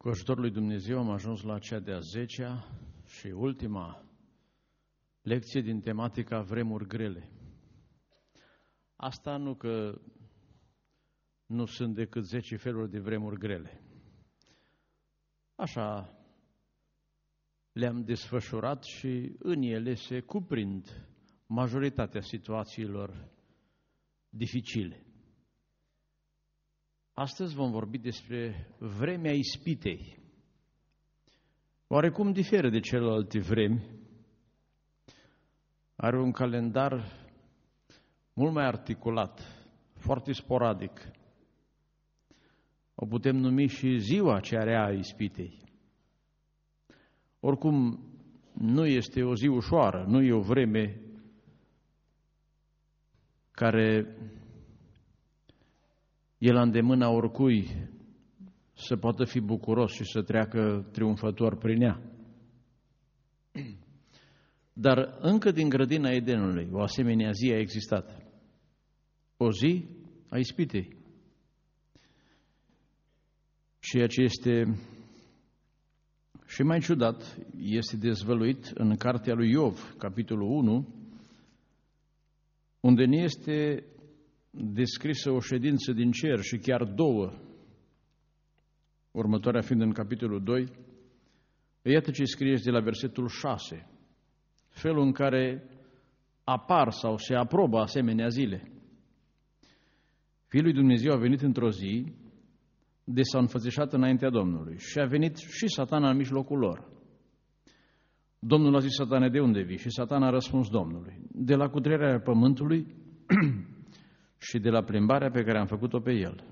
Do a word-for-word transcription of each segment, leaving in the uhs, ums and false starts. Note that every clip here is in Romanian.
Cu ajutorul lui Dumnezeu am ajuns la cea de-a zecea și ultima lecție din tematica vremuri grele. Asta nu că nu sunt decât zece feluri de vremuri grele. Așa le-am desfășurat și în ele se cuprind majoritatea situațiilor dificile. Astăzi vom vorbi despre vremea ispitei. Oarecum diferă de celelalte vremi. Are un calendar mult mai articulat, foarte sporadic. O putem numi și ziua cea rea a ispitei. Oricum, nu este o zi ușoară, nu e o vreme care e la îndemâna oricui să poată fi bucuros și să treacă triumfător prin ea. Dar încă din grădina Edenului, o asemenea zi a existat. O zi a ispitei. Ceea ce este și mai ciudat este dezvăluit în cartea lui Iov, capitolul unu, unde ne este descrisă o ședință din cer și chiar două, următoarea fiind în capitolul doi. Iată ce scrie de la versetul șase, felul în care apar sau se aprobă asemenea zile. Fiul lui Dumnezeu a venit într-o zi de s-a înfățișat înaintea Domnului și a venit și Satana în mijlocul lor. Domnul a zis: Satane, de unde vii? Și Satana a răspuns Domnului: de la cutrerea pământului și de la plimbarea pe care am făcut-o pe el.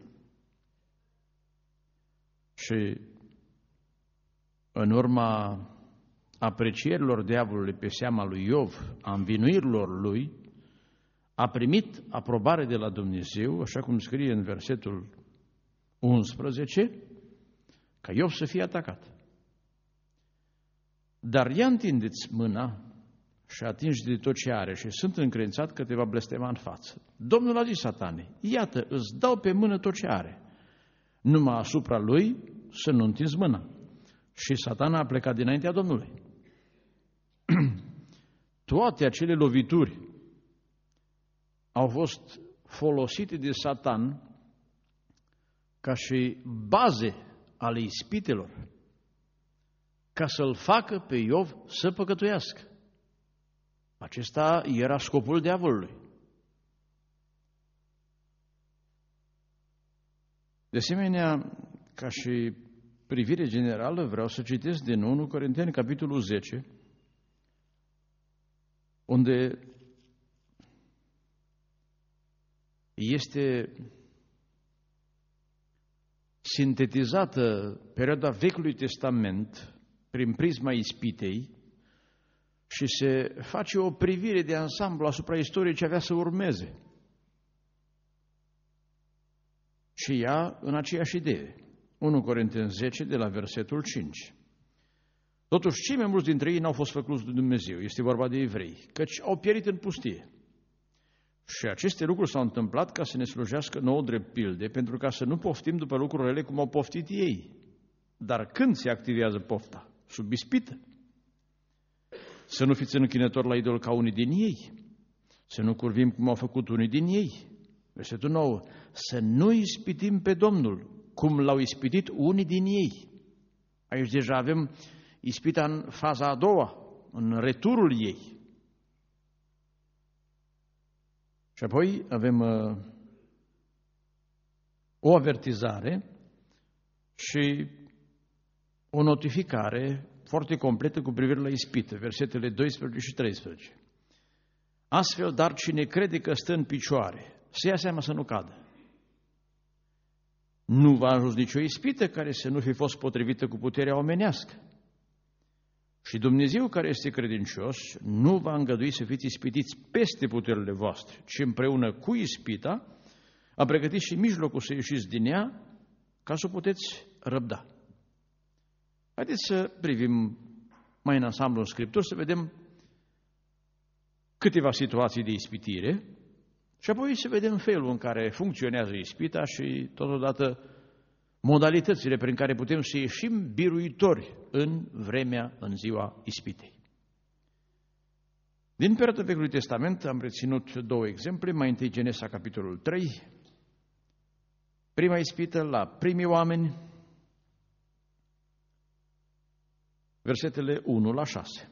Și în urma aprecierilor diavolului pe seama lui Iov, a învinuirilor lui, a primit aprobare de la Dumnezeu, așa cum scrie în versetul unsprezece, ca Iov să fie atacat. Dar ia întindeți mâna și atingi de tot ce are și sunt încredințat că te va blestema în față. Domnul a zis Satane: iată, îți dau pe mână tot ce are, numai asupra lui să nu întinzi mâna. Și Satana a plecat dinaintea Domnului. Toate acele lovituri au fost folosite de Satan ca și baze ale ispitelor, ca să-l facă pe Iov să păcătuiască. Acesta era scopul diavolului. De asemenea, ca și privire generală, vreau să citesc din unu Corinteni, capitolul zece, unde este sintetizată perioada Vechiului Testament prin prisma ispitei și se face o privire de ansamblu asupra istoriei ce avea să urmeze. Și ea în aceeași idee. unu Corinteni zece, de la versetul cinci. Totuși, cei mai mulți dintre ei n-au fost făcuți de Dumnezeu. Este vorba de evrei, căci au pierit în pustie. Și aceste lucruri s-au întâmplat ca să ne slujească nouă drept pilde, pentru ca să nu poftim după lucrurile cum au poftit ei. Dar când se activează pofta? Sub ispită. Să nu fiți închinători la idol ca unii din ei. Să nu curvim cum au făcut unii din ei. Versetul nouă. Să nu ispitim pe Domnul, cum l-au ispitit unii din ei. Aici deja avem ispita în faza a doua, în returul ei. Și apoi avem uh, o avertizare și o notificare foarte completă cu privire la ispită, versetele doisprezece și treisprezece. Astfel, dar cine crede că stă în picioare, să ia seama să nu cadă. Nu va ajuns nicio ispită care să nu fi fost potrivită cu puterea omenească. Și Dumnezeu, care este credincios, nu va îngădui să fiți ispitiți peste puterile voastre, ci împreună cu ispita a pregătit și mijlocul să ieșiți din ea ca să o puteți răbda. Haideți să privim mai în ansamblu în Scripturi, să vedem câteva situații de ispitire și apoi să vedem felul în care funcționează ispita și totodată modalitățile prin care putem să ieșim biruitori în vremea, în ziua ispitei. Din perioada Vechiului Testament am reținut două exemple, mai întâi Genesa, capitolul trei, prima ispită la primii oameni, versetele unu la șase.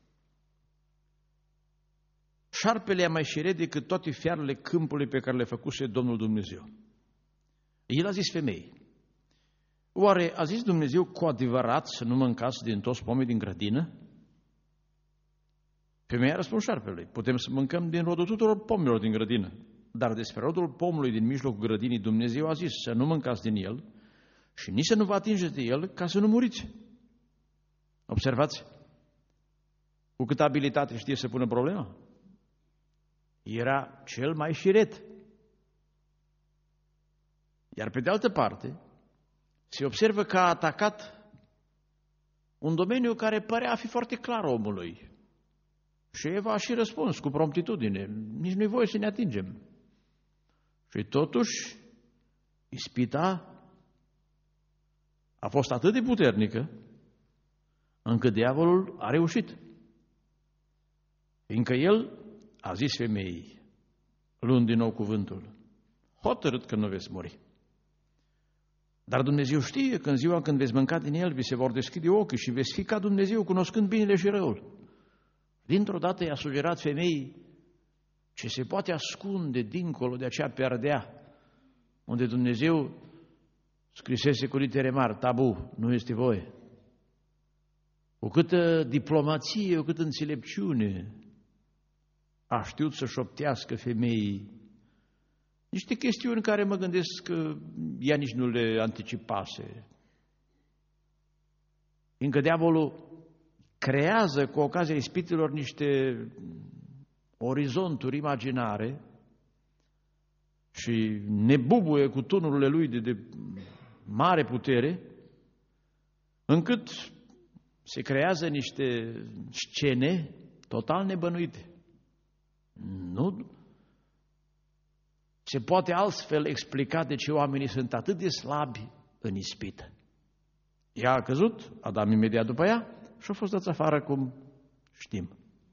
Șarpele e mai șiret decât toate fiarele câmpului pe care le făcuse Domnul Dumnezeu. El a zis femeii: oare a zis Dumnezeu cu adevărat să nu mâncați din toți pomii din grădină? Femeia a răspuns șarpelui: putem să mâncăm din rodul tuturor pomilor din grădină, dar despre rodul pomului din mijlocul grădinii Dumnezeu a zis să nu mâncați din el și nici să nu vă atingeți de el ca să nu muriți. Observați cu câtă abilitate știe să pună problema. Era cel mai șiret. Iar pe de altă parte, se observă că a atacat un domeniu care părea a fi foarte clar omului. Și Eva a și răspuns cu promptitudine: nici nu-i voie să ne atingem. Și totuși, ispita a fost atât de puternică încât diavolul a reușit. Fiindcă el a zis femeii, luând din nou cuvântul: hotărât că nu veți muri. Dar Dumnezeu știe că în ziua când veți mânca din el, vi se vor deschide ochii și veți fi ca Dumnezeu, cunoscând binele și răul. Dintr-o dată i-a sugerat femeii ce se poate ascunde dincolo de acea perdea, unde Dumnezeu scrisese cu litere mari: tabu, nu este voie. Cu câtă diplomație, cu câtă înțelepciune a știut să șoptească femeii niște chestiuni care mă gândesc că ea nici nu le anticipase. Încă diavolul creează cu ocazia ispitelor niște orizonturi imaginare și ne bubuie cu tunurile lui de, de mare putere, încât se creează niște scene total nebănuite. Nu se poate altfel explica de ce oamenii sunt atât de slabi în ispită. Ea a căzut, Adam imediat după ea, și a fost dați afară, cum știm.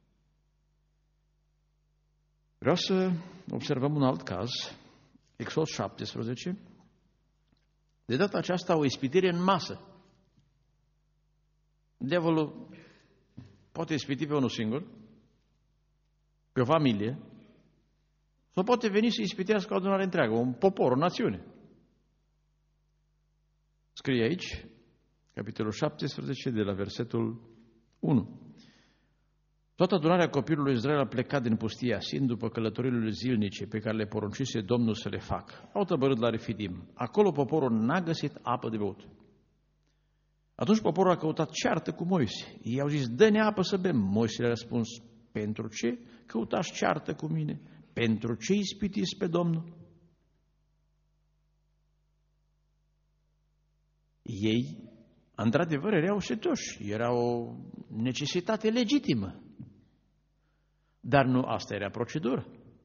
Vreau să observăm un alt caz, Exod șaptesprezece. De data aceasta o ispitire în masă. Diavolul poate ispiti pe unul singur, pe o familie, sau poate veni să ispitească o adunare întreagă, un popor, o națiune. Scrie aici, capitolul șaptesprezece, de la versetul unu. Toată adunarea copilului Israel a plecat din pustia Sin după călătoriile zilnice pe care le poruncise Domnul să le facă. Au tăbărât la Refidim. Acolo poporul n-a găsit apă de băut. Atunci poporul a căutat ceartă cu Moise. Ei au zis: dă-ne apă să bem. Moise le-a răspuns: pentru ce căutați ceartă cu mine? Pentru ce ispitiți pe Domnul? Ei, într-adevăr, erau setoși. Era o necesitate legitimă. Dar nu asta era procedură.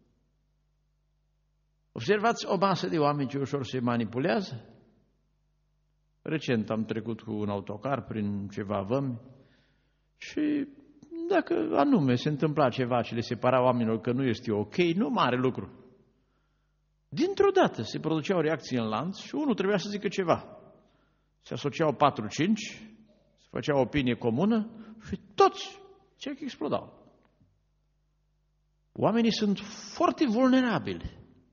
Observați o masă de oameni ce ușor se manipulează. Recent am trecut cu un autocar prin ceva vămi și dacă anume se întâmpla ceva ce le separa oamenilor că nu este ok, nu mare lucru. Dintr-o dată se producea o reacție în lanț și unul trebuia să zică ceva. Se asociau patru cinci, se făcea o opinie comună și toți ce explodau. Oamenii sunt foarte vulnerabili.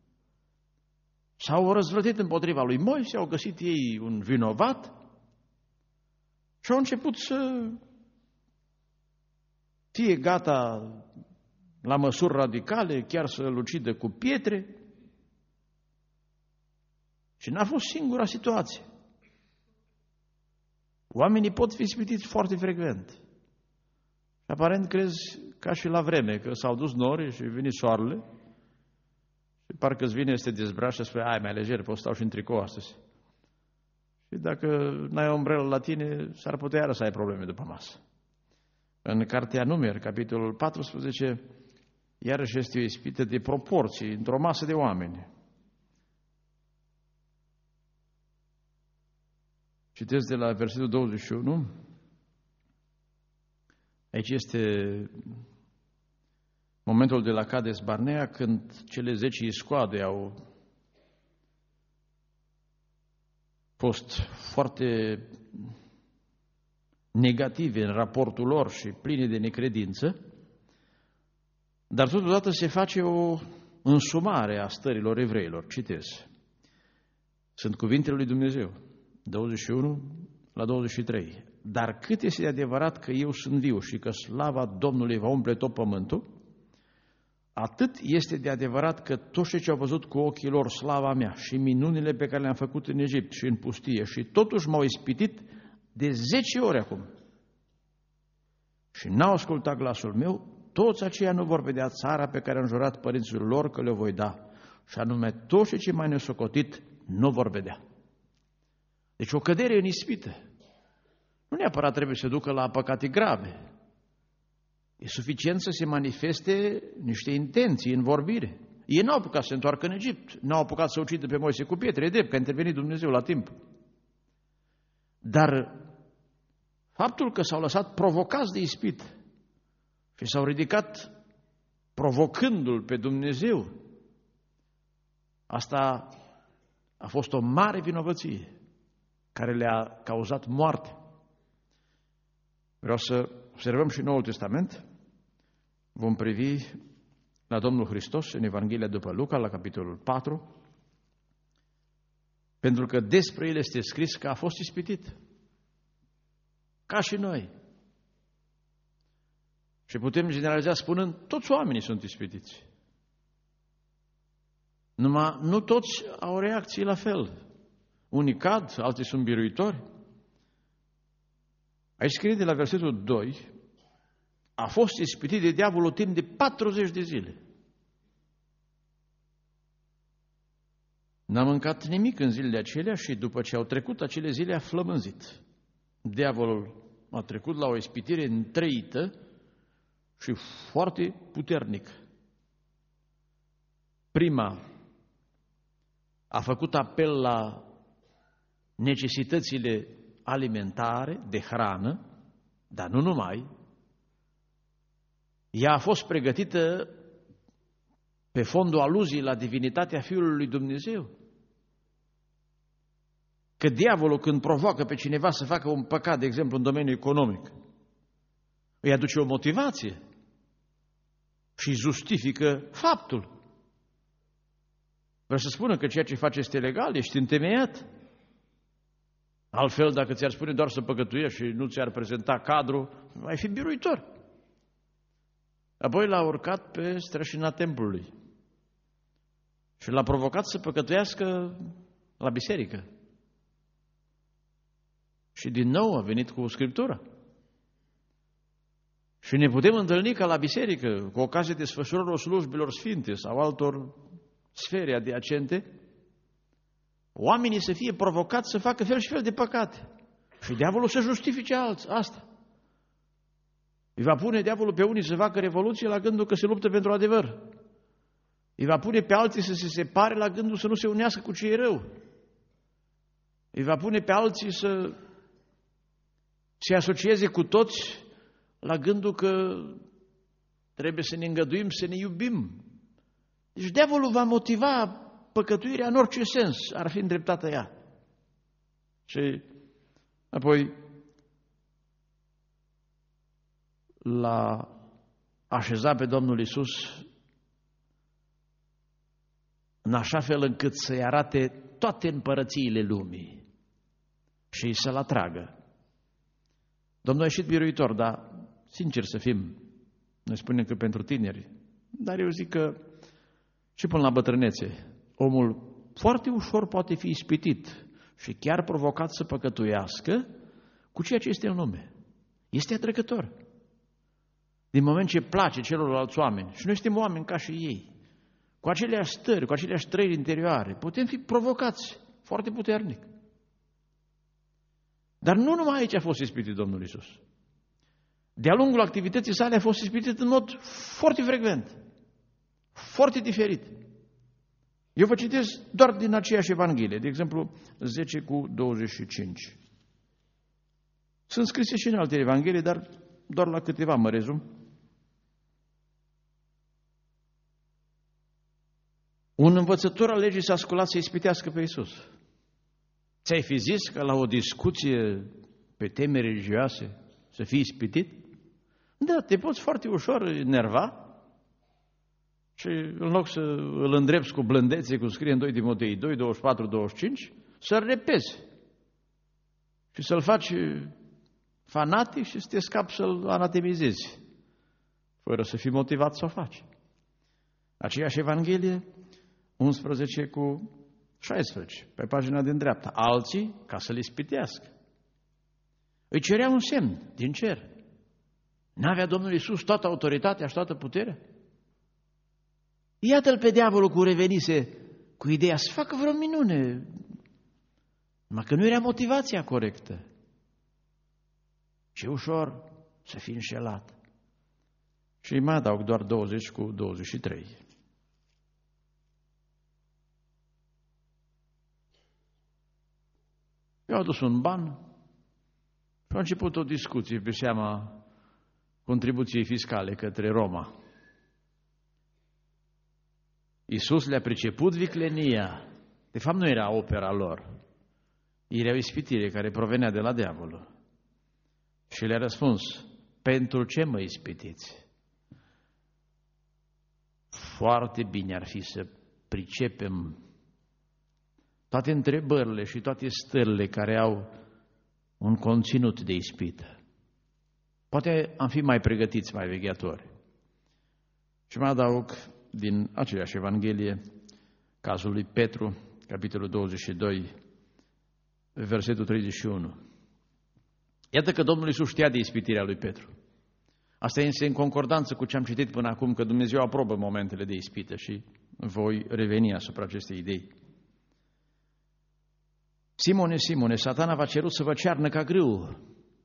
S-au răzvrătit împotriva lui Moise, au găsit ei un vinovat și au început să fie gata la măsuri radicale, chiar să îl ucidă cu pietre. Și n-a fost singura situație. Oamenii pot fi ispitiți foarte frecvent. Și aparent crezi ca și la vreme, că s-au dus nori și vine soarele și parcă îți vine, este dezbraș și spune: ai, mai lejer, pot stau și în tricou astăzi. Și dacă n-ai o umbrelă la tine, s-ar putea iară să ai probleme după masă. În cartea Numeri, capitolul paisprezece, iarăși este o ispită de proporții într-o masă de oameni. Citesc de la versetul douăzeci și unu. Aici este momentul de la Cades Barnea, când cele zece iscoade au fost foarte negative în raportul lor și pline de necredință, dar totodată se face o însumare a stărilor evreilor. Citez. Sunt cuvintele lui Dumnezeu, douăzeci și unu la douăzeci și trei. Dar cât este de adevărat că eu sunt viu și că slava Domnului va umple tot pământul, atât este de adevărat că toți cei ce au văzut cu ochii lor slava mea și minunile pe care le-am făcut în Egipt și în pustie și totuși m-au ispitit de zece ori acum și n-au ascultat glasul meu, toți aceia nu vor vedea țara pe care am jurat părinților lor că le voi da, și anume toți cei ce mai nesocotit nu vor vedea. Deci o cădere în ispită nu neapărat trebuie să ducă la păcate grave. E suficient să se manifeste niște intenții în vorbire. Ei n-au apucat să se întoarcă în Egipt, n-au apucat să ucidă pe Moise cu pietre, e drept că a intervenit Dumnezeu la timp. Dar faptul că s-au lăsat provocați de ispită și s-au ridicat provocându-L pe Dumnezeu, asta a fost o mare vinovăție care le-a cauzat moarte. Vreau să observăm și Noul Testament. Vom privi la Domnul Hristos în Evanghelia după Luca, la capitolul patru, pentru că despre El este scris că a fost ispitit, ca și noi. Și putem generaliza spunând, toți oamenii sunt ispitiți. Numai nu toți au reacții la fel. Unii cad, alții sunt biruitori. Aici scrie de la versetul doi, a fost ispitit de diavolul timp de patruzeci de zile. N-a mâncat nimic în zilele acelea și după ce au trecut acele zile a flămânzit. Diavolul a trecut la o ispitire întreită și foarte puternică. Prima a făcut apel la necesitățile alimentare, de hrană, dar nu numai. Ea a fost pregătită pe fondul aluziei la divinitatea Fiului lui Dumnezeu. Că diavolul, când provoacă pe cineva să facă un păcat, de exemplu în domeniul economic, îi aduce o motivație și justifică faptul. Vreau să spună că ceea ce faci este legal, ești întemeiat. Altfel, dacă ți-ar spune doar să păcătuiești și nu ți-ar prezenta cadru, ai fi biruitor. Apoi l-a urcat pe strășina templului și l-a provocat să păcătuiască la biserică. Și din nou a venit cu Scriptura. Și ne putem întâlni ca la biserică, cu ocazie desfășurării slujbilor sfinte sau altor sfere adiacente, oamenii să fie provocați să facă fel și fel de păcate. Și diavolul să justifice alți, asta. Îi va pune diavolul pe unii să facă revoluție la gândul că se luptă pentru adevăr. Îi va pune pe alții să se separe la gândul să nu se unească cu ce e rău. Îi va pune pe alții să se asocieze cu toți la gândul că trebuie să ne îngăduim, să ne iubim. Deci diavolul va motiva păcătuirea în orice sens ar fi îndreptată ea. Și apoi l-a așezat pe Domnul Iisus în așa fel încât să-i arate toate împărățiile lumii și să-l atragă. Domnul a ieșit biruitor, dar sincer să fim, noi spunem că pentru tineri, dar eu zic că și până la bătrânețe, omul foarte ușor poate fi ispitit și chiar provocat să păcătuiască cu ceea ce este în lume. Este atrăgător. Din moment ce place celorlalți oameni, și noi suntem oameni ca și ei, cu aceleași stări, cu aceleași trăiri interioare, putem fi provocați foarte puternic. Dar nu numai aici a fost ispitit Domnul Iisus. De-a lungul activității sale a fost ispitit în mod foarte frecvent, foarte diferit. Eu vă citesc doar din aceeași Evanghelie, de exemplu zece cu douăzeci și cinci. Sunt scrise și în alte evanghelii, dar doar la câteva mă rezum. Un învățător al legii s-a sculat să ispitească pe Iisus. Ți-ai fi zis că la o discuție pe teme religioase să fii ispitit? Da, te poți foarte ușor enerva și în loc să îl îndrepți cu blândețe, cum scrie în doi Timotei doi, douăzeci și patru, douăzeci și cinci, să-l repezi și să-l faci fanatic și să te scapi să-l anatemizezi, fără să fii motivat să o faci. Aceeași Evanghelie, unsprezece cu șaisprezece, pe pagina din dreapta. Alții, ca să le ispitească, îi cerea un semn din cer. N-avea Domnul Iisus toată autoritatea și toată puterea? Iată-l pe diavolul cu revenise cu ideea să facă vreo minune, numai că nu era motivația corectă. Ce ușor să fii înșelat. Și mai adaug doar douăzeci cu douăzeci și trei. Eu am adus un ban și a început o discuție pe seama contribuției fiscale către Roma. Iisus le-a priceput viclenia. De fapt, nu era opera lor. Era o ispitire care provenea de la diavolul. Și le-a răspuns, pentru ce mă ispitiți? Foarte bine ar fi să pricepem toate întrebările și toate stările care au un conținut de ispită. Poate am fi mai pregătiți, mai vegheatori. Și mai adaug din aceeași Evanghelie cazul lui Petru, capitolul douăzeci și doi, versetul treizeci și unu. Iată că Domnul Iisus știa de ispitirea lui Petru. Asta este în concordanță cu ce am citit până acum, că Dumnezeu aprobă momentele de ispită și voi reveni asupra acestei idei. Simone, Simone, Satana v-a cerut să vă cearnă ca grâu.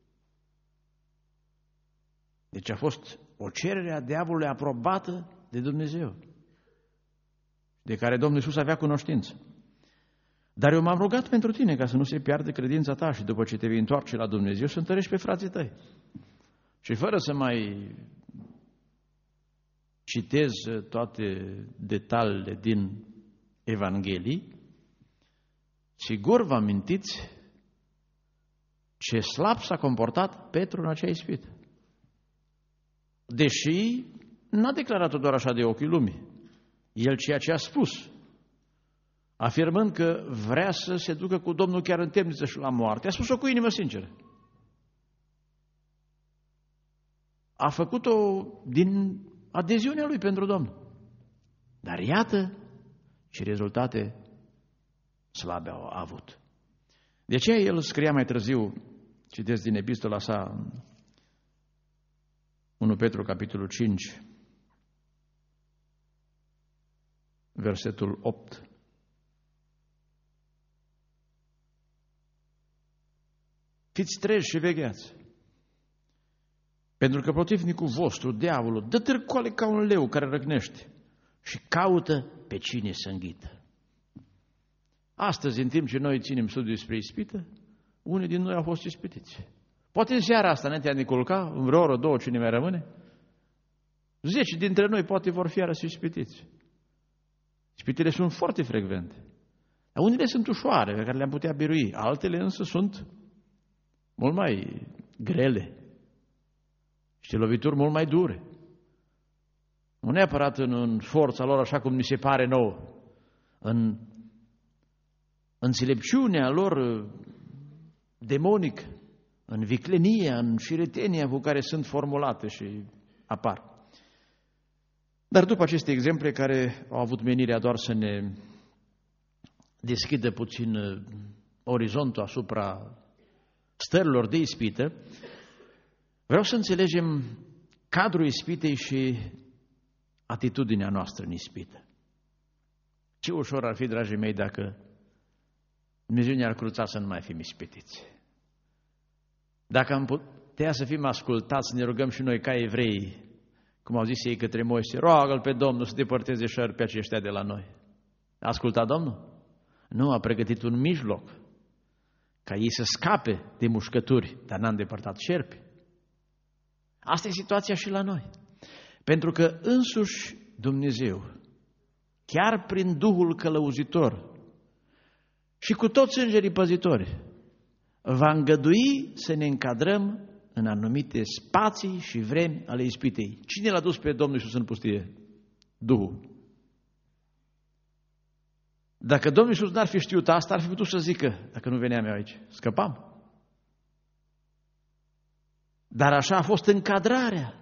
Deci a fost o cerere a diavolului aprobată de Dumnezeu, de care Domnul Iisus avea cunoștință. Dar eu m-am rugat pentru tine ca să nu se piardă credința ta și după ce te vei întoarce la Dumnezeu să întărești pe frații tăi. Și fără să mai citez toate detaliile din Evanghelii, sigur vă amintiți ce slab s-a comportat Petru în acea ispită. Deși n-a declarat-o doar așa de ochii lumii. El ceea ce a spus, afirmând că vrea să se ducă cu Domnul chiar în temniță și la moarte, a spus-o cu inimă sinceră. A făcut-o din adeziunea lui pentru Domnul. Dar iată ce rezultate slabe au avut. De aceea el scria mai târziu, citesc din epistola sa, unu Petru, capitolul cinci, versetul opt. Fiți treji și vegheați, pentru că potrivnicul vostru, diavolul, dă târcoale ca un leu care răcnește și caută pe cine să înghită. Astăzi, în timp ce noi ținem studiul despre ispită, unii din noi au fost ispitiți. Poate în seara asta, înainte de a ne culca, în vreo oră, două, cine mai rămâne, zece dintre noi poate vor fi iarăși ispitiți. Ispitele sunt foarte frecvente. Dar unele sunt ușoare, pe care le-am putea birui. Altele însă sunt mult mai grele. Și lovituri mult mai dure. Nu neapărat în, în forța lor, așa cum ni se pare nouă. În înțelepciunea lor demonică, în viclenia, în șiretenia cu care sunt formulate și apar. Dar după aceste exemple care au avut menirea doar să ne deschidă puțin orizontul asupra stărilor de ispită, vreau să înțelegem cadrul ispitei și atitudinea noastră în ispită. Ce ușor ar fi, dragii mei, dacă Dumnezeu ne-ar cruța să nu mai fim ispitiți. Dacă am putea să fim ascultați, ne rugăm și noi ca evrei, cum au zis ei către Moise, roagă-L pe Domnul să depărteze șerpi aceștia de la noi. A ascultat Domnul? Nu, a pregătit un mijloc ca ei să scape de mușcături, dar n-a îndepărtat șerpi. Asta e situația și la noi. Pentru că însuși Dumnezeu, chiar prin Duhul călăuzitor și cu toți îngerii păzitori, va îngădui să ne încadrăm în anumite spații și vremi ale ispitei. Cine l-a dus pe Domnul Iisus în pustie? Duhul. Dacă Domnul Iisus n-ar fi știut asta, ar fi putut să zică, dacă nu veneam eu aici, scăpam. Dar așa a fost încadrarea.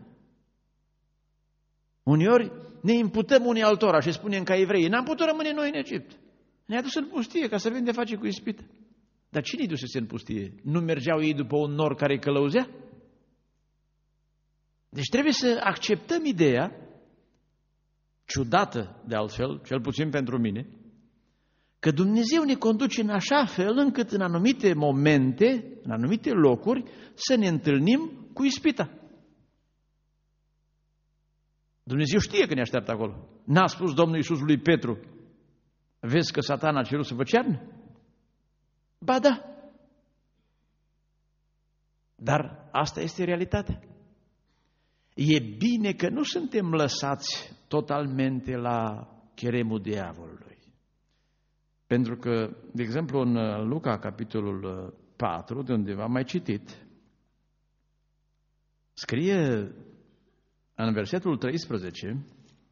Uneori ne imputăm unii altora și spunem ca evrei, n-am putut rămâne noi în Egipt. Ne-a dus în pustie ca să vedem de face cu ispită. Dar cine-i dusese în pustie? Nu mergeau ei după un nor care îi călăuzea? Deci trebuie să acceptăm ideea, ciudată de altfel, cel puțin pentru mine, că Dumnezeu ne conduce în așa fel încât în anumite momente, în anumite locuri, să ne întâlnim cu ispita. Dumnezeu știe că ne așteaptă acolo. N-a spus Domnul Iisus lui Petru, vezi că Satan a cerut să vă cearne? Ba da. Dar asta este realitatea. E bine că nu suntem lăsați totalmente la cheremul diavolului. Pentru că, de exemplu, în Luca, capitolul patru, de unde v-am mai citit, scrie în versetul treisprezece,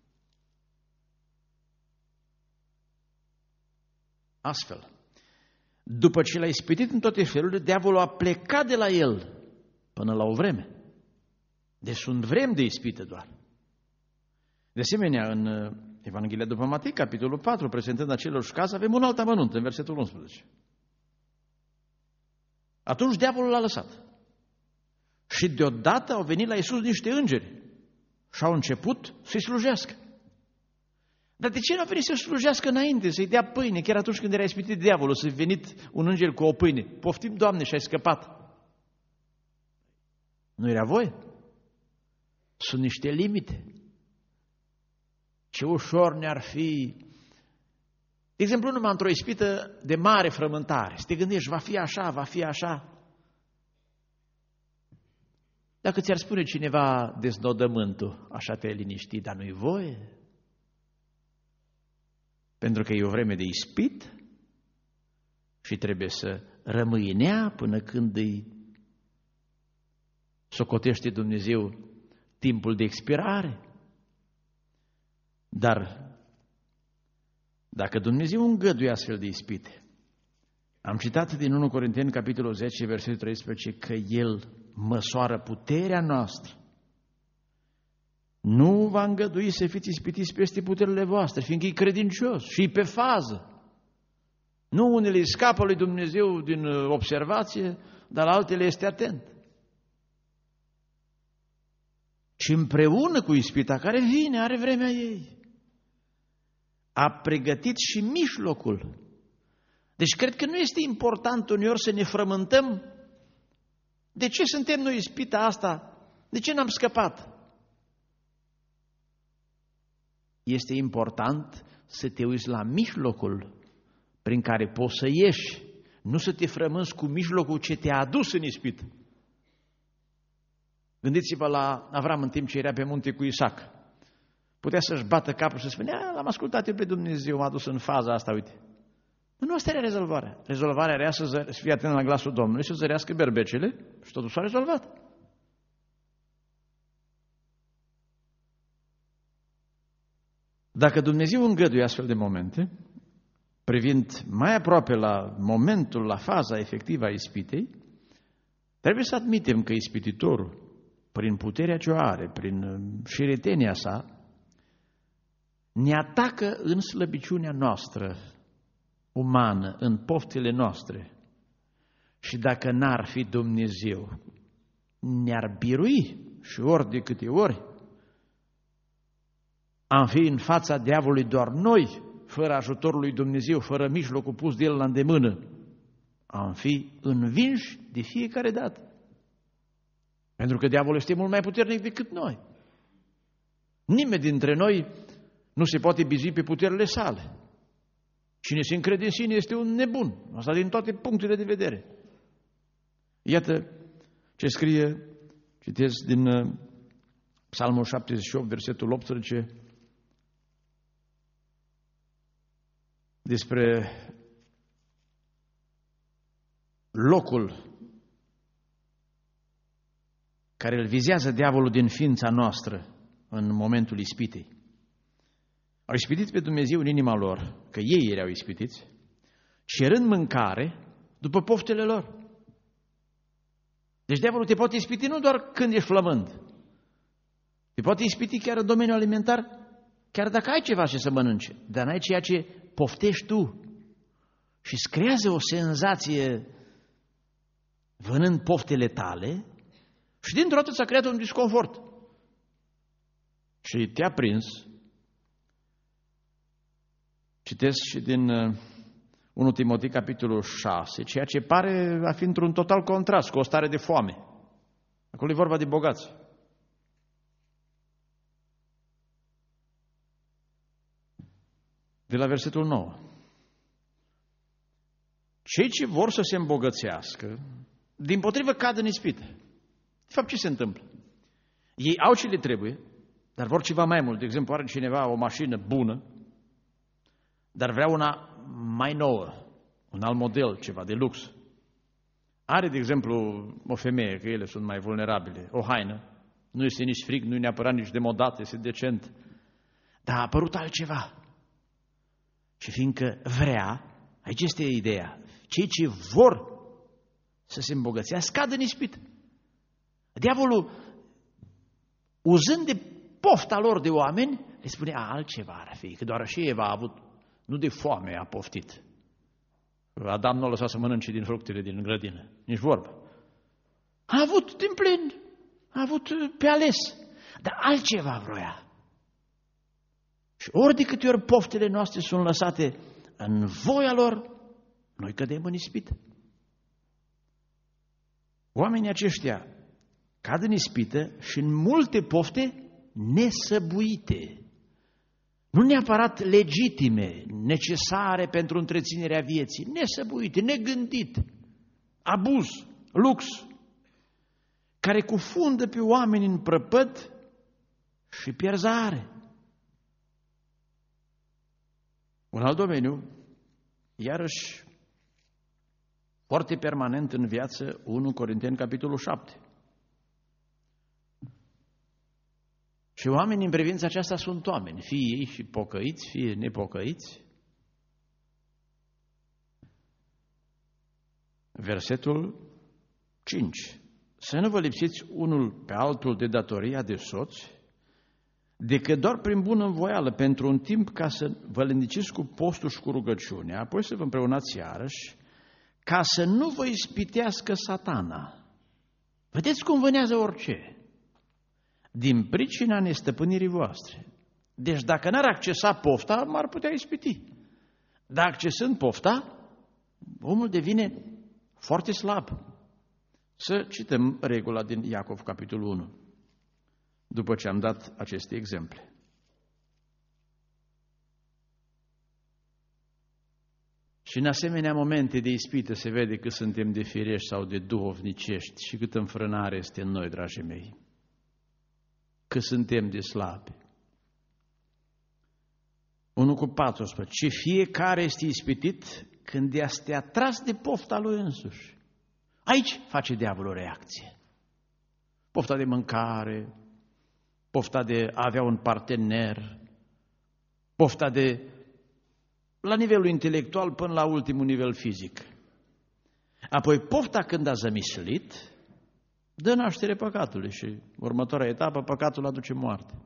astfel: după ce l-a ispitit în toate felurile, diavolul a plecat de la el până la o vreme. Deci sunt vremi de ispită doar. De asemenea, în Evanghelia după Matei, capitolul patru, prezentând aceloși caz, avem un alt amănunt, în versetul unsprezece. Atunci diavolul l-a lăsat. Și deodată au venit la Iisus niște îngeri și au început să-i slujească. Dar de ce nu a venit să-i slujească înainte, să-i dea pâine, chiar atunci când era ispitit diavolul, să-i venit un înger cu o pâine? Poftim, Doamne, și ai scăpat. Nu era voie? Sunt niște limite. Ce ușor ne-ar fi, de exemplu, numai într-o ispită de mare frământare, să te gândești, va fi așa, va fi așa. Dacă ți-ar spune cineva deznodământul, așa te-ai liniștit, dar nu-i voie. Pentru că e o vreme de ispit și trebuie să rămâi în ea până când îi socotește Dumnezeu timpul de expirare. Dar dacă Dumnezeu îngăduie astfel de ispite, am citat din întâi Corinteni, capitolul zece, versetul treisprezece, că El măsoară puterea noastră. Nu va îngădui să fiți ispitiți peste puterile voastre, fiindcă e credincios și e pe fază. Nu unele scapă lui Dumnezeu din observație, dar la altele este atent. Și împreună cu ispita care vine, are vremea ei, a pregătit și mijlocul. Deci cred că nu este important uneori să ne frământăm. De ce suntem noi ispita asta? De ce n-am scăpat? Este important să te uiți la mijlocul prin care poți să ieși, nu să te frămânți cu mijlocul ce te-a adus în ispită. Gândiți-vă la Avram în timp ce era pe munte cu Isaac. Putea să-și bată capul și să spunea, l-am ascultat eu pe Dumnezeu, m-a dus în faza asta, uite. Nu, asta era rezolvarea. Rezolvarea era să, ză, să fie atent la glasul Domnului, să zărească berbecele și totul s-a rezolvat. Dacă Dumnezeu îngăduie astfel de momente, privind mai aproape la momentul, la faza efectivă a ispitei, trebuie să admitem că ispititorul, prin puterea ce o are, prin șiretenia sa, ne atacă în slăbiciunea noastră umană, în poftele noastre. Și dacă n-ar fi Dumnezeu, ne-ar birui și ori de câte ori am fi în fața diavolului doar noi, fără ajutorul lui Dumnezeu, fără mijlocul pus de El la îndemână, am fi învinși de fiecare dată. Pentru că diavolul este mult mai puternic decât noi. Nimeni dintre noi nu se poate bizui pe puterile sale. Cine se încrede în sine este un nebun. Asta din toate punctele de vedere. Iată ce scrie, citesc din Psalmul șaptezeci și opt, versetul optsprezece, despre locul care îl vizează diavolul din ființa noastră în momentul ispitei. Au ispitit pe Dumnezeu în inima lor, că ei erau ispitiți, cerând mâncare după poftele lor. Deci diavolul te poate ispiti nu doar când ești flămând, te poate ispiti chiar în domeniul alimentar, chiar dacă ai ceva ce să mănânci, dar n-ai ceea ce poftești tu. Și îți creează o senzație vânând poftele tale și dintr-o dată s-a creat un disconfort. Și te-a prins. Citesc și din unu Timotei, capitolul șase, ceea ce pare a fi într-un total contrast cu o stare de foame. Acolo e vorba de bogați. De la versetul nouă. Cei ce vor să se îmbogățească, dimpotrivă cad în ispită. De fapt, ce se întâmplă? Ei au ce le trebuie, dar vor ceva mai mult. De exemplu, are cineva o mașină bună, dar vrea una mai nouă, un alt model, ceva de lux. Are, de exemplu, o femeie, că ele sunt mai vulnerabile, o haină, nu este nici frig, nu e neapărat nici demodat, este decent, dar a apărut altceva. Și fiindcă vrea, aici este ideea, cei ce vor să se îmbogățească cad în ispită. Diavolul, uzând de pofta lor de oameni, le spune, a, altceva ar fi, că doar și Eva a avut, nu de foame a poftit. Adam nu a lăsat să mănânce din fructele din grădină, nici vorbă. A avut din plin, a avut pe ales, dar altceva vroia. Și ori de câte ori poftele noastre sunt lăsate în voia lor, noi cădem în ispită. Oamenii aceștia cad în ispită și în multe pofte nesăbuite. Nu neapărat legitime, necesare pentru întreținerea vieții, nesăbuite, negândit, abuz, lux, care cufundă pe oameni în prăpăd și pierzare. Un alt domeniu, iarăși foarte permanent în viață, unu Corinteni, capitolul șapte. Și oamenii în privința aceasta sunt oameni, fie ei și pocăiți, fie nepocăiți. Versetul cinci. Să nu vă lipsiți unul pe altul de datoria de soți, decât doar prin bunăvoială pentru un timp ca să vă lindiciți cu postul și cu rugăciunea, apoi să vă împreunați iarăși, ca să nu vă ispitească Satana. Vedeți cum vânează orice. Din pricina nestăpânirii voastre. Deci dacă n-ar accesa pofta, m-ar putea ispiti. Dar accesând pofta, omul devine foarte slab. Să cităm regula din Iacov, capitolul unu, după ce am dat aceste exemple. Și în asemenea momente de ispită se vede că suntem de firești sau de duhovnicești și cât înfrânare este în noi, dragii mei. Că suntem de slabi. unu cu paisprezece. Ce fiecare este ispitit când este atras de pofta lui însuși. Aici face diavolul o reacție. Pofta de mâncare, pofta de a avea un partener, pofta de, la nivelul intelectual până la ultimul nivel fizic. Apoi pofta când a zămislit, dă naștere păcatului și următoarea etapă, păcatul aduce moarte.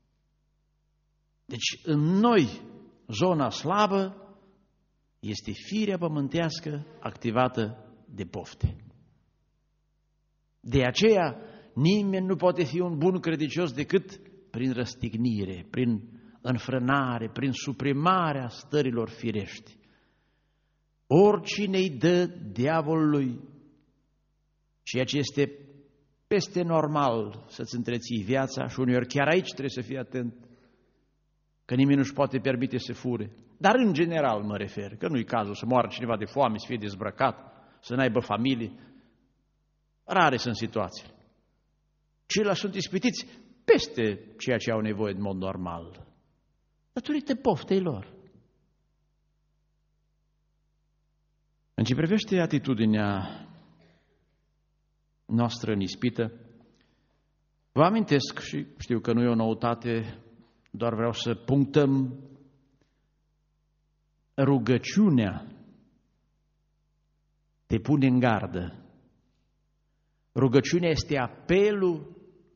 Deci în noi, zona slabă este firea pământească activată de pofte. De aceea nimeni nu poate fi un bun credincios decât prin răstignire, prin înfrânare, prin suprimarea stărilor firești. Oricine îi dă diavolului ceea ce este peste normal să-ți întreții viața, și uneori chiar aici trebuie să fii atent, că nimeni nu-și poate permite să fure. Dar în general mă refer, că nu-i cazul să moară cineva de foame, să fie dezbrăcat, să n-aibă familie. rare sunt situațiile. Ceilalți sunt ispitiți peste ceea ce au nevoie în mod normal, datorită poftei lor. În ce privește atitudinea noastră în ispită, vă amintesc, și știu că nu e o noutate, doar vreau să punctăm, rugăciunea te pune în gardă. Rugăciunea este apelul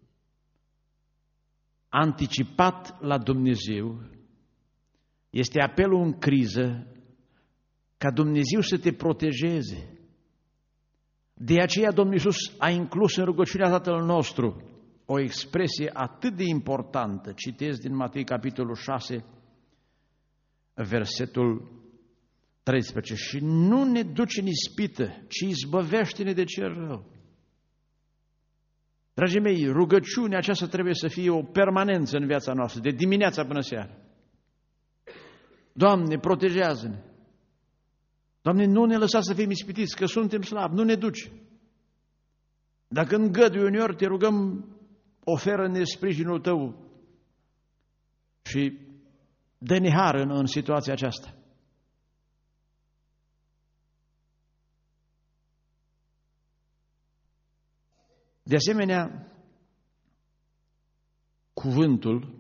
anticipat la Dumnezeu, este apelul în criză ca Dumnezeu să te protejeze. De aceea Domnul Iisus a inclus în rugăciunea Tatăl nostru o expresie atât de importantă. Citez din Matei, capitolul șase, versetul treisprezece. Și nu ne duce în ispită, ci izbăvește-ne de cel rău. Dragii mei, rugăciunea aceasta trebuie să fie o permanență în viața noastră, de dimineața până seara. Doamne, protejează-ne! Doamne, nu ne lăsa să fim ispitiți, că suntem slabi, nu ne duce. Dacă îngădui uneori, te rugăm, oferă-ne sprijinul Tău și dă-ne har în, în situația aceasta. De asemenea, cuvântul,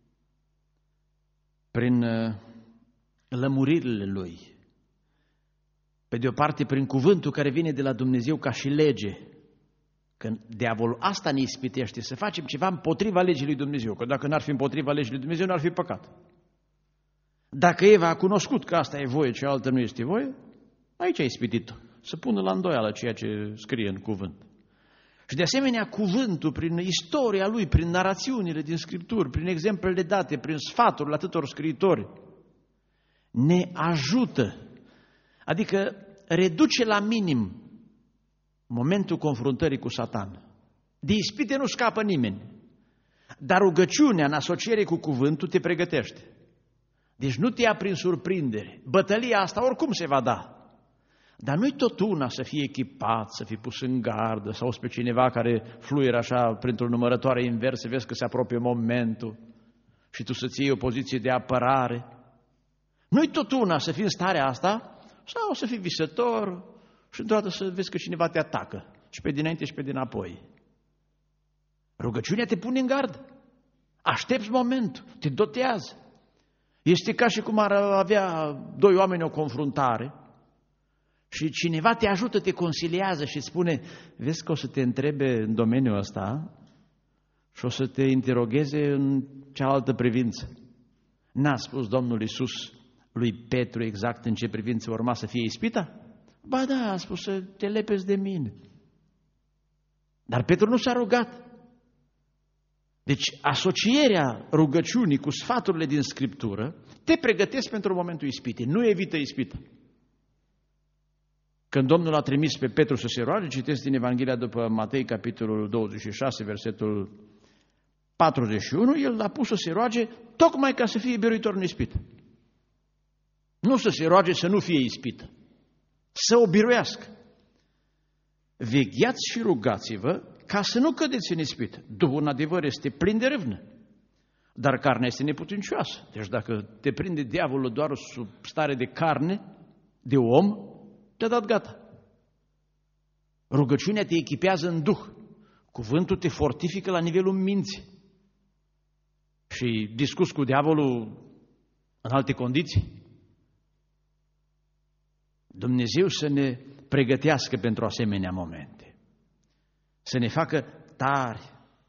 prin lămuririle lui, pe de o parte prin cuvântul care vine de la Dumnezeu ca și lege, când diavolul asta ne ispitește, să facem ceva împotriva legii lui Dumnezeu, că dacă n-ar fi împotriva legii lui Dumnezeu, n-ar fi păcat. Dacă Eva a cunoscut că asta e voie, cealaltă nu este voie, aici a ispitit-o, să pună la îndoială ceea ce scrie în cuvânt. Și de asemenea, cuvântul, prin istoria lui, prin narațiunile din Scripturi, prin exemplele date, prin sfaturile atâtor scriitori, ne ajută, adică reduce la minim momentul confruntării cu Satan. De ispite nu scapă nimeni, dar rugăciunea în asociere cu cuvântul te pregătește. Deci nu te ia prin surprindere. Bătălia asta oricum se va da. Dar nu-i tot una să fie echipat, să fii pus în gardă, sau pe cineva care fluieră așa printr-o numărătoare inversă, vezi că se apropie momentul și tu să-ți iei o poziție de apărare. Nu-i tot una să fii în starea asta, sau să fii visător și într-o dată să vezi că cineva te atacă, și pe dinainte și pe dinapoi. Rugăciunea te pune în gardă. Aștepți momentul, te dotează. Este ca și cum ar avea doi oameni o confruntare și cineva te ajută, te consiliază și îți spune, vezi că o să te întrebe în domeniul ăsta și o să te interogheze în cealaltă privință. N-a spus Domnul Iisus lui Petru exact în ce privință urma să fie ispita? Ba da, a spus să te lepezi de mine. Dar Petru nu s-a rugat. Deci asocierea rugăciunii cu sfaturile din Scriptură te pregătesc pentru momentul ispitei, nu evită ispita. Când Domnul a trimis pe Petru să se roage, citesc din Evanghelia după Matei, capitolul douăzeci și șase, versetul patruzeci și unu, el l-a pus să se roage tocmai ca să fie biruitor în ispită. Nu să se roage să nu fie ispită, să o biruiască. Vegheați și rugați-vă ca să nu cădeți în ispită. Duhul în adevăr este plin de râvnă, dar carnea este neputincioasă. Deci dacă te prinde diavolul doar sub stare de carne, de om, te-a dat gata. Rugăciunea te echipează în duh. Cuvântul te fortifică la nivelul minții. Și discuți cu diavolul în alte condiții. Dumnezeu să ne pregătească pentru asemenea momente. Să ne facă tari.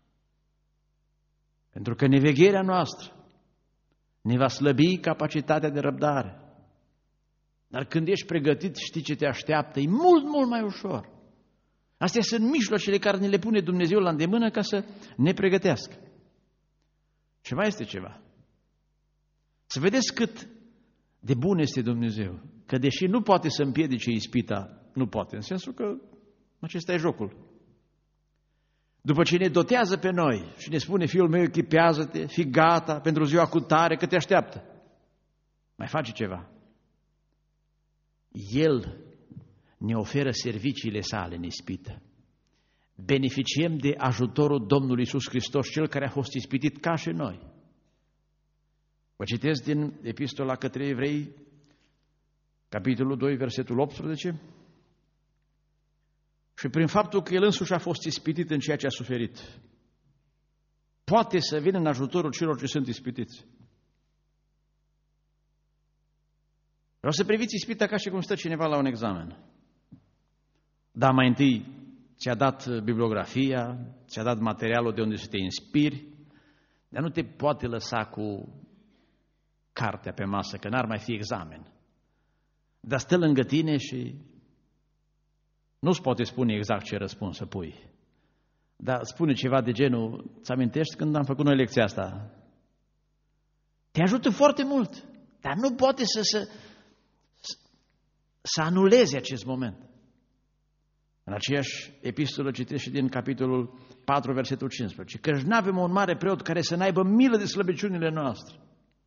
Pentru că nevegherea noastră ne va slăbi capacitatea de răbdare. Dar când ești pregătit, știi ce te așteaptă, e mult, mult mai ușor. Astea sunt mijloacele care ne le pune Dumnezeu la îndemână ca să ne pregătească. Și mai este ceva. Să vedeți cât de bun este Dumnezeu. Că deși nu poate să împiedice ispita, nu poate, în sensul că acesta e jocul. După ce ne dotează pe noi și ne spune, fiul meu, echipează-te, fii gata pentru ziua cu tare, că te așteaptă. Mai face ceva. El ne oferă serviciile sale în ispită. beneficiem de ajutorul Domnului Iisus Hristos, Cel care a fost ispitit ca și noi. Vă citesc din Epistola către Evrei, capitolul doi, versetul optsprezece. Și prin faptul că El însuși a fost ispitit în ceea ce a suferit, poate să vină în ajutorul celor ce sunt ispitiți. Vreau să priviți ispita ca și cum stă cineva la un examen. Dar mai întâi ți-a dat bibliografia, ți-a dat materialul de unde să te inspiri, dar nu te poate lăsa cu cartea pe masă, că n-ar mai fi examen. Dar stă lângă tine și nu-ți poate spune exact ce răspuns să pui. Dar spune ceva de genul, ți amintești când am făcut noi lecția asta? Te ajută foarte mult, dar nu poate să, să, să anuleze acest moment. În aceeași epistolă citesc și din capitolul patru, versetul cincisprezece, căci n-avem un mare preot care să n-aibă milă de slăbiciunile noastre,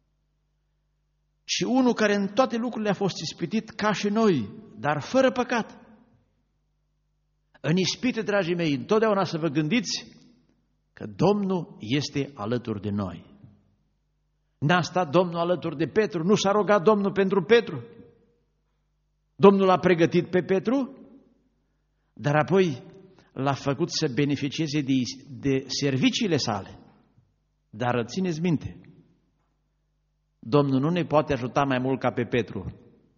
ci unul care în toate lucrurile a fost ispitit ca și noi, dar fără păcat. În ispite, dragii mei, întotdeauna să vă gândiți că Domnul este alături de noi. N-a stat Domnul alături de Petru, nu s-a rugat Domnul pentru Petru. Domnul l-a pregătit pe Petru, dar apoi l-a făcut să beneficieze de, de serviciile sale. Dar țineți minte, Domnul nu ne poate ajuta mai mult ca pe Petru.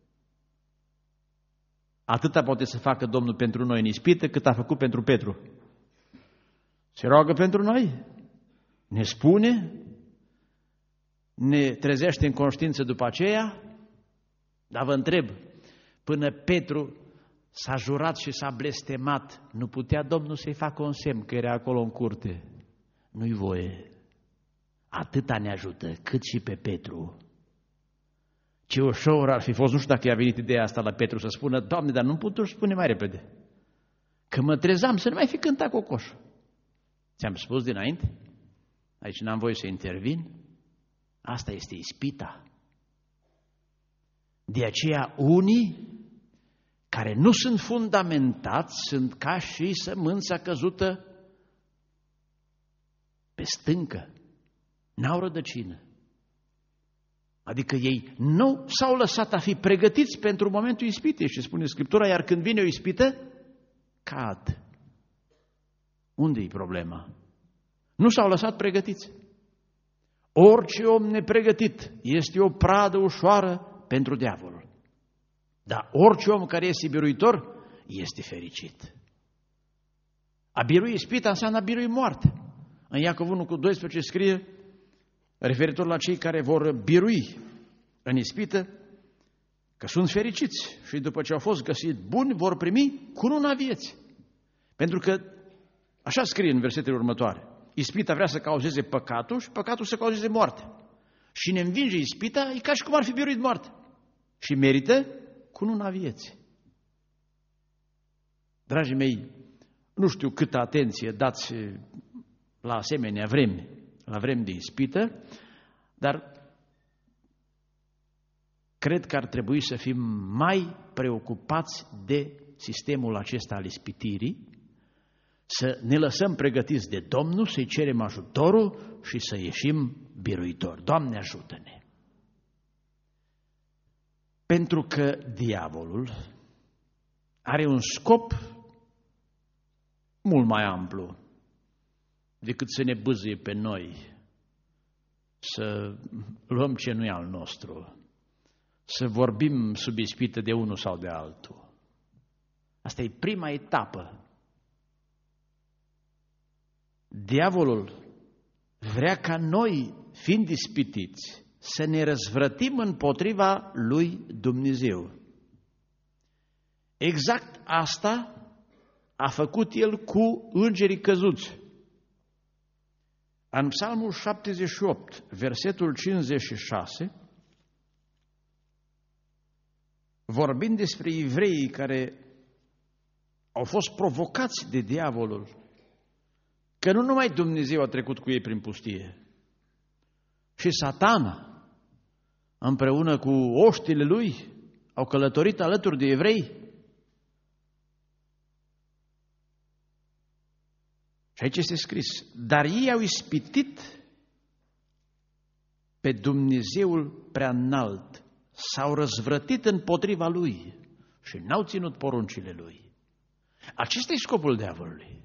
Atâta poate să facă Domnul pentru noi în ispită cât a făcut pentru Petru. Se roagă pentru noi, ne spune, ne trezește în conștiință după aceea, dar vă întreb, până Petru s-a jurat și s-a blestemat, nu putea Domnul să-i facă un semn că era acolo în curte. Nu-i voie. Atâta ne ajută, cât și pe Petru. Ce ușor ar fi fost, nu știu dacă i-a venit ideea asta la Petru să spună, Doamne, dar nu putu spune mai repede, că mă trezam să nu mai fi cântat cocoș. Ți-am spus dinainte? Aici n-am voie să intervin. Asta este ispita. De aceea unii care nu sunt fundamentați sunt ca și sămânța căzută pe stâncă. N-au rădăcină. Adică ei nu s-au lăsat a fi pregătiți pentru momentul ispitei. Și spune Scriptura, iar când vine o ispită, cad. Unde e problema? Nu s-au lăsat pregătiți. Orice om nepregătit este o pradă ușoară pentru diavolul. Dar orice om care este biruitor este fericit. A birui ispita înseamnă a birui moarte. În Iacov unu cu doisprezece scrie, referitor la cei care vor birui în ispită, că sunt fericiți și după ce au fost găsiți buni, vor primi cununa vieții. Pentru că, așa scrie în versetele următoare, ispita vrea să cauzeze păcatul și păcatul să cauzeze moarte. Și ne învinge ispita, e ca și cum ar fi biruit moarte. Și merită cununa vieții. Dragii mei, nu știu câtă atenție dați la asemenea vremi, la vremi de ispită, dar cred că ar trebui să fim mai preocupați de sistemul acesta al ispitirii, să ne lăsăm pregătiți de Domnul, să-i cerem ajutorul și să ieșim biruitori. Doamne, ajută-ne! Pentru că diavolul are un scop mult mai amplu decât să ne bâzie pe noi, să luăm ce nu e al nostru, să vorbim sub ispită de unul sau de altul. Asta e prima etapă. Diavolul vrea ca noi, fiind ispitiți, să ne răzvrătim împotriva lui Dumnezeu. Exact asta a făcut el cu îngerii căzuți. În Psalmul șaptezeci și opt, versetul cincizeci și șase, vorbind despre evreii care au fost provocați de diavolul, că nu numai Dumnezeu a trecut cu ei prin pustie, și Satana, împreună cu oștile lui, au călătorit alături de evrei. Și aici este scris, dar ei au ispitit pe Dumnezeul prea înalt, s-au răzvrătit împotriva Lui și n-au ținut poruncile Lui. Acesta e scopul diavolului.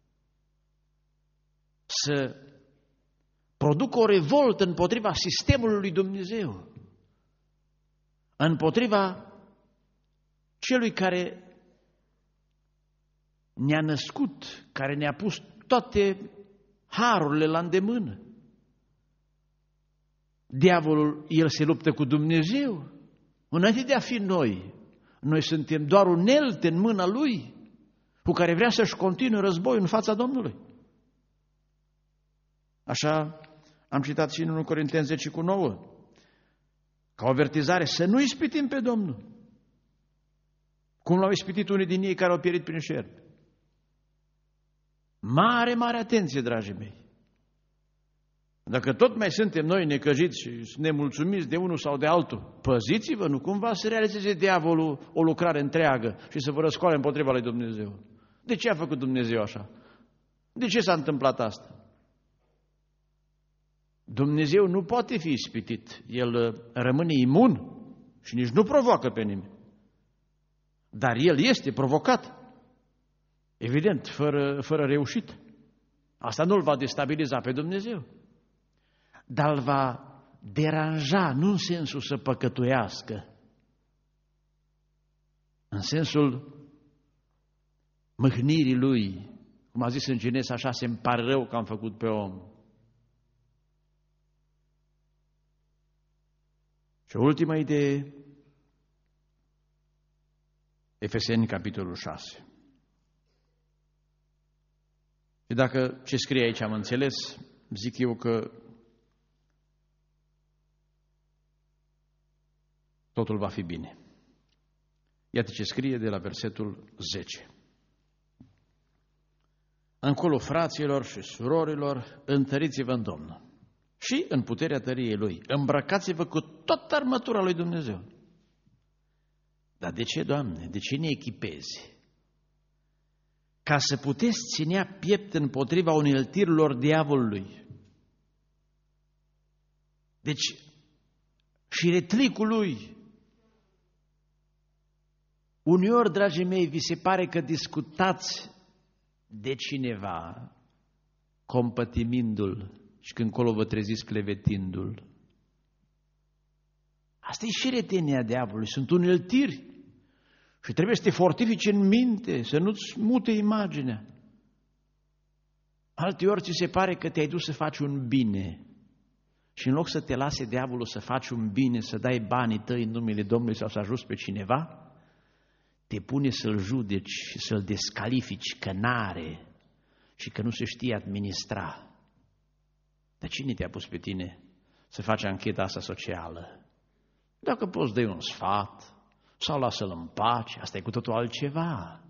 Să producă o revoltă împotriva sistemului lui Dumnezeu, împotriva celui care ne-a născut, care ne-a pus toate harurile la îndemână. Diavolul, el se luptă cu Dumnezeu. Înainte de a fi noi, noi suntem doar unelte în mâna Lui, cu care vrea să-și continue războiul în fața Domnului. Așa am citat și în unu Corinteni zece cu nouă, ca o avertizare, să nu ispitim pe Domnul, cum l-au ispitit unii din ei care au pierit prin șerpi. Mare, mare atenție, dragii mei! Dacă tot mai suntem noi necăjiți și nemulțumiți de unul sau de altul, păziți-vă, nu cumva să realizeze diavolul o lucrare întreagă și să vă răscoale împotriva lui Dumnezeu. De ce a făcut Dumnezeu așa? De ce s-a întâmplat asta? Dumnezeu nu poate fi ispitit, El rămâne imun și nici nu provoacă pe nimeni. Dar El este provocat, evident, fără, fără reușită. Asta nu îl va destabiliza pe Dumnezeu, dar îl va deranja, nu în sensul să păcătuiască, în sensul mâhnirii lui. Cum a zis în Genesa, așa se-mi pare rău că am făcut pe om. Și o ultimă idee, Efeseni, capitolul șase. Și dacă ce scrie aici am înțeles, zic eu că totul va fi bine. Iată ce scrie de la versetul zece. Încolo, fraților și surorilor, întăriți-vă în Domnul și în puterea tăriei Lui. Îmbrăcați-vă cu toată armătura lui Dumnezeu. Dar de ce, Doamne? De ce ne echipezi? Ca să puteți ținea piept împotriva uneltirilor diavolului. Deci, și retlicul lui. Uneori, dragii mei, vi se pare că discutați de cineva, compătimindu-l, și când colo vă treziți clevetindu-l. Asta e și retenia diavolului, sunt uneltiri. Și trebuie să te fortifici în minte, să nu-ți mute imaginea. Alteori ți se pare că te-ai dus să faci un bine și în loc să te lase diavolul să faci un bine, să dai banii tăi în numele Domnului sau să ajuți pe cineva, te pune să-l judeci și să-l descalifici că n-are și că nu se știe administra. Dar cine te-a pus pe tine să faci ancheta asta socială? Dacă poți dai un sfat sau lasă-l în pace, asta e cu totul altceva.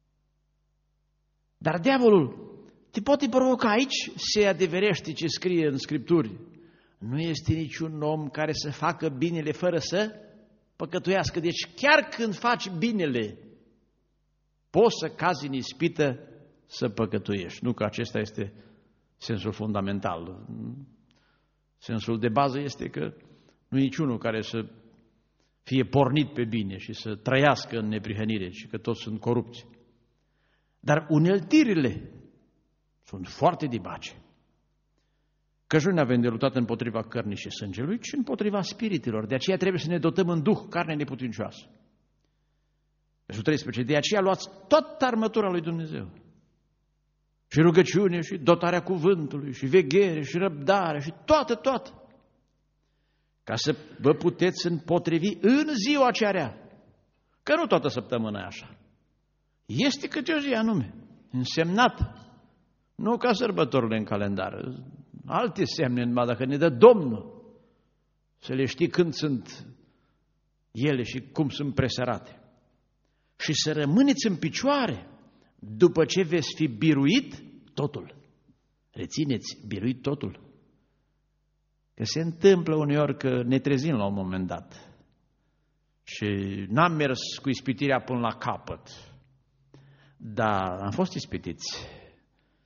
Dar diavolul te poate provoca. Aici se adeverește ce scrie în Scripturi. Nu este niciun om care să facă binele fără să păcătuiască. Deci chiar când faci binele, poți să cazi în ispită să păcătuiești. Nu că acesta este sensul fundamental. Sensul de bază este că nu e niciunul care să fie pornit pe bine și să trăiască în neprihănire și că toți sunt corupți. Dar uneltirile sunt foarte dibace. Căci nu ne avem de luptat împotriva cărnii și sângelui, ci împotriva spiritilor. De aceea trebuie să ne dotăm în duh, carne neputincioasă. Versetul treisprezece. De aceea luați toată armătura lui Dumnezeu. Și rugăciune, și dotarea cuvântului, și veghere, și răbdare, și toată, toată. Ca să vă puteți împotrivi în ziua cea rea. Că nu toată săptămâna e așa. Este câte o zi anume, însemnată. Nu ca sărbătorile în calendar, alte semne, numai dacă ne dă Domnul să le știi când sunt ele și cum sunt presărate. Și să rămâneți în picioare după ce veți fi biruit totul. Rețineți, biruit totul. Că se întâmplă uneori că ne trezim la un moment dat și n-am mers cu ispitirea până la capăt, dar am fost ispitiți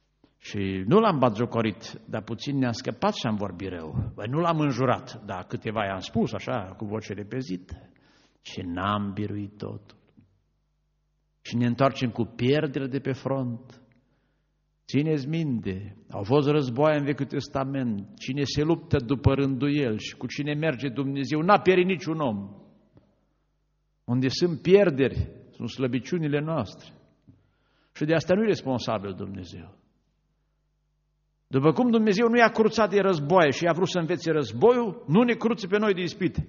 Și nu l-am batjocorit, dar puțin ne-am scăpat și am vorbit rău. Băi, nu l-am înjurat, dar câteva i-am spus așa, cu voce repezită. Și n-am biruit totul. Și ne întoarcem cu pierdere de pe front. Țineți minte, au fost războaie în Vechiul Testament. Cine se luptă după rânduiel și cu cine merge Dumnezeu, n-a pierit niciun om. Unde sunt pierderi, sunt slăbiciunile noastre. Și de asta nu e responsabil Dumnezeu. După cum Dumnezeu nu i-a cruțat de războaie și i-a vrut să învețe războiul, nu ne cruțe pe noi de ispite.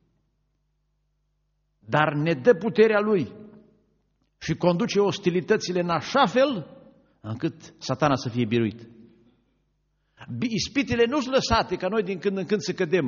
Dar ne dă puterea Lui și conduce ostilitățile în așa fel încât Satana să fie biruit. Ispitele nu sunt lăsate ca noi din când în când să cădem.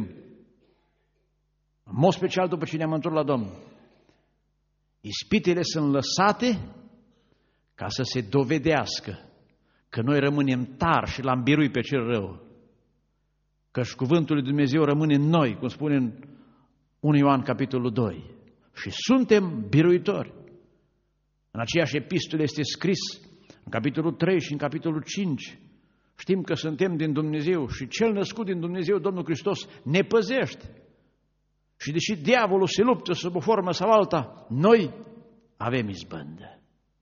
În mod special după ce ne-am întors la Domnul. Ispitele sunt lăsate ca să se dovedească că noi rămânem tari și l-am biruit pe cel rău. Căci cuvântul lui Dumnezeu rămâne în noi, cum spune în unu Ioan capitolul doi. Și suntem biruitori. În aceeași epistolă este scris în capitolul trei și în capitolul cinci. Știm că suntem din Dumnezeu și cel născut din Dumnezeu, Domnul Hristos, ne păzește. Și deși diavolul se luptă sub o formă sau alta, noi avem izbândă.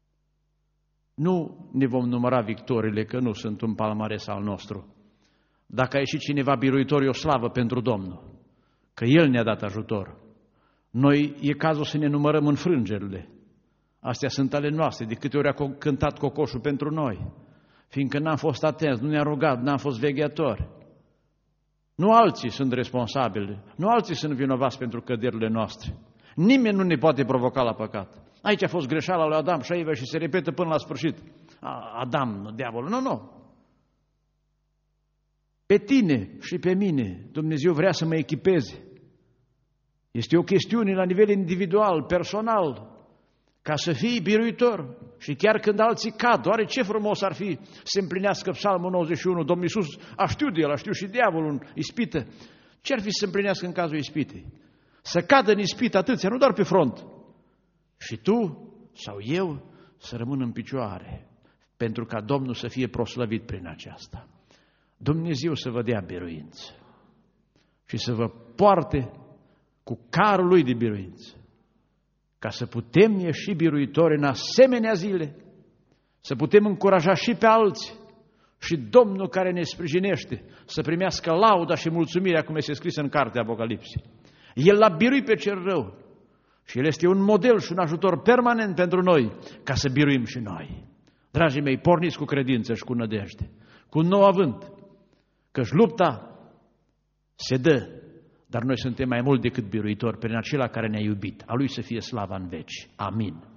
Nu ne vom număra victoriile, că nu sunt un palmares al nostru. Dacă a ieșit cineva biruitor, e o slavă pentru Domnul, că El ne-a dat ajutor. Noi e cazul să ne numărăm înfrângerile. Astea sunt ale noastre, de câte ori a cântat cocoșul pentru noi, fiindcă n-am fost atenți, nu ne-am rugat, n-am fost veghetori. Nu alții sunt responsabili, nu alții sunt vinovați pentru căderile noastre. Nimeni nu ne poate provoca la păcat. Aici a fost greșeala lui Adam și Eva și se repetă până la sfârșit. Adam, diavolul, nu, nu. Pe tine și pe mine Dumnezeu vrea să mă echipeze. Este o chestiune la nivel individual, personal, ca să fii biruitor. Și chiar când alții cad, oare ce frumos ar fi să împlinească Psalmul nouăzeci și unu, Domnul Iisus a știut de el, a știut și diavolul în ispită. Ce ar fi să se împlinească în cazul ispitei? Să cadă în ispită atâția, nu doar pe front. Și tu sau eu să rămân în picioare, pentru ca Domnul să fie proslăvit prin aceasta. Dumnezeu să vă dea biruință și să vă poarte cu carul Lui de biruință, ca să putem ieși biruitori în asemenea zile, să putem încuraja și pe alții și Domnul care ne sprijinește să primească lauda și mulțumirea, cum este scris în cartea Apocalipsei. El l-a biruit pe cel rău și El este un model și un ajutor permanent pentru noi, ca să biruim și noi. Dragii mei, porniți cu credință și cu nădejde, cu un nou avânt, căci lupta se dă, dar noi suntem mai mult decât biruitori prin acela care ne-a iubit. A Lui să fie slava în veci. Amin.